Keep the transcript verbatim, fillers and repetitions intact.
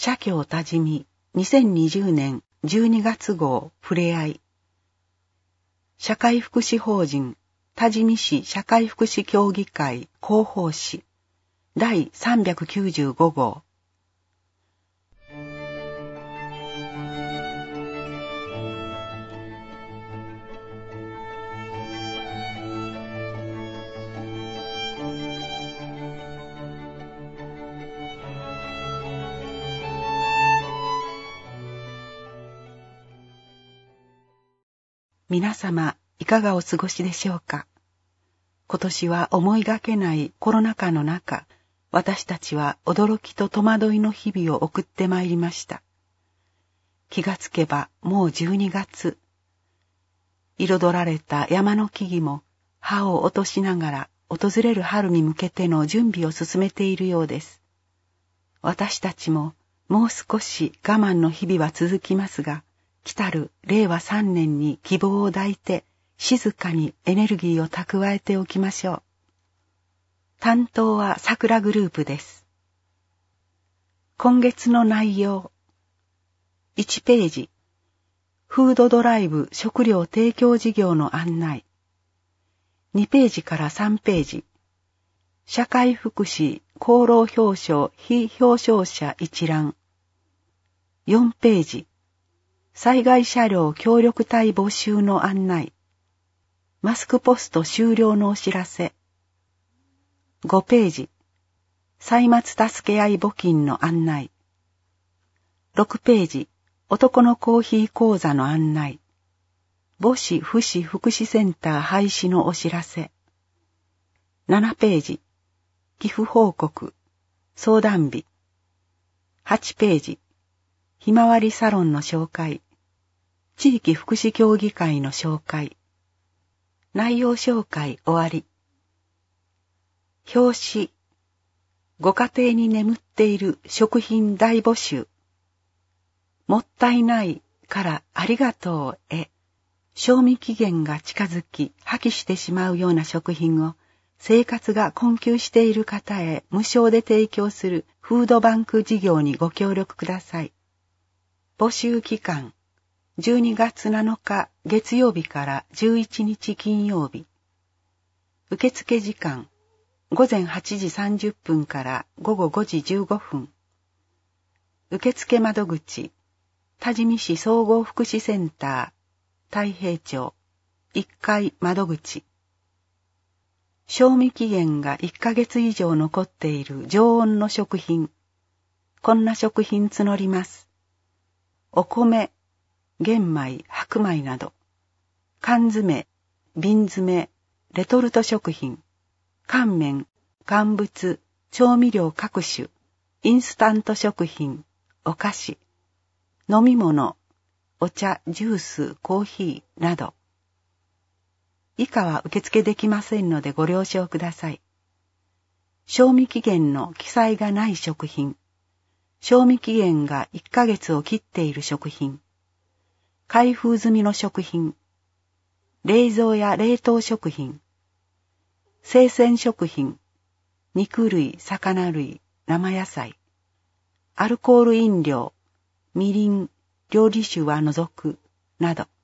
社協多治見にせんにじゅうねんじゅうにがつ号ふれあい。社会福祉法人多治見市社会福祉協議会広報誌だいさんびゃくきゅうじゅうご号。皆様、いかがお過ごしでしょうか。今年は思いがけないコロナ禍の中、私たちは驚きと戸惑いの日々を送ってまいりました。気がつけばもうじゅうにがつ。彩られた山の木々も葉を落としながら訪れる春に向けての準備を進めているようです。私たちももう少し我慢の日々は続きますが、来たるれいわさんねんに希望を抱いて静かにエネルギーを蓄えておきましょう。担当は桜グループです。今月の内容。いちページ。フードドライブ食料提供事業の案内。にページからさんページ。社会福祉功労表彰非表彰者一覧。よんページ。災害車両協力隊募集の案内。マスクポスト終了のお知らせ。ごページ。歳末助け合い募金の案内。ろくページ。男のコーヒー講座の案内。母子父子福祉センター廃止のお知らせ。ななページ。寄付報告。相談日。はちページ。ひまわりサロンの紹介。地域福祉協議会の紹介。内容紹介終わり。表紙。ご家庭に眠っている食品大募集。もったいないからありがとうへ。賞味期限が近づき破棄してしまうような食品を生活が困窮している方へ無償で提供するフードバンク事業にご協力ください。募集期間。じゅうにがつなのか月曜日からじゅういちにち金曜日。受付時間、ごぜんはちじさんじゅっぷんからごごごじじゅうごふん。受付窓口、多治見市総合福祉センター、太平町、いっかい窓口。賞味期限がいっかげつ以上残っている常温の食品。こんな食品募ります。お米、玄米、白米など、缶詰、瓶詰、レトルト食品、乾麺、乾物、調味料各種、インスタント食品、お菓子、飲み物、お茶、ジュース、コーヒーなど。以下は受付できませんのでご了承ください。賞味期限の記載がない食品、賞味期限がいっかげつを切っている食品、開封済みの食品、冷蔵や冷凍食品、生鮮食品、肉類、魚類、生野菜、アルコール飲料、みりん、料理酒は除く、など。